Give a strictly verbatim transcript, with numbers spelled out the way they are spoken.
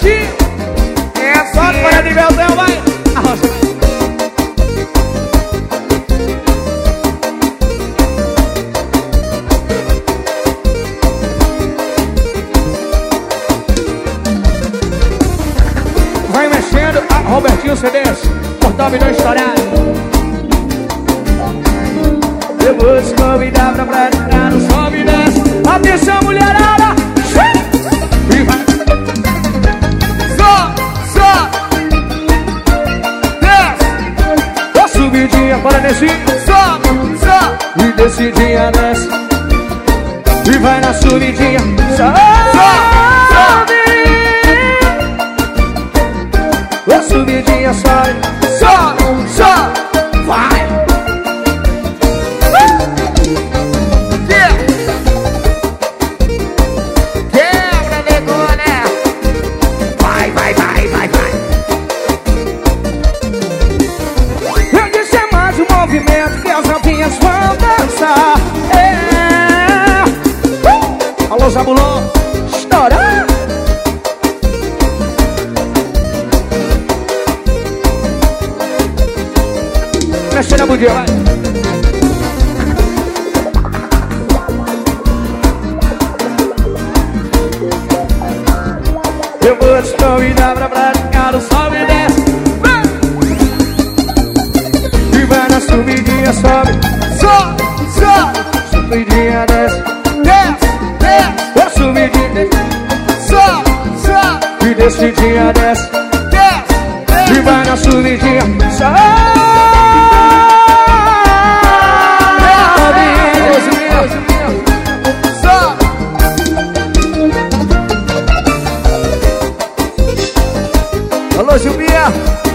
Nestinho. É assim. Só para de Belzão, vai. Arrocha. Vai mexendo. Ah, Robertinho C Ds. Portal Milhão estourado. Eu vou te convidar pra praticar no sobe e desce. Atenção, mulherada. E vai. Só, só. Desce. Ó, subidinha, para nesse. Só, só. E descidinha, desce. E vai na subidinha. Só, só, sobe. Ó, subidinha, sobe. Só, só. Vai. Movimento que as novinhas vão dançar. É. uh! Alô, Zabulon, estoura. Mexe na budinha, vai. Eu vou te convidar pra praticar o sobe e desce. Subidinha, sobe, sobe, sobe. Subidinha, desce, desce, desce. Ó, subidinha, desce, sobe, sobe. E descidinha, desce, desce, desce. E vai na subidinha, sobe. Sobe. Alô, Gilbinha.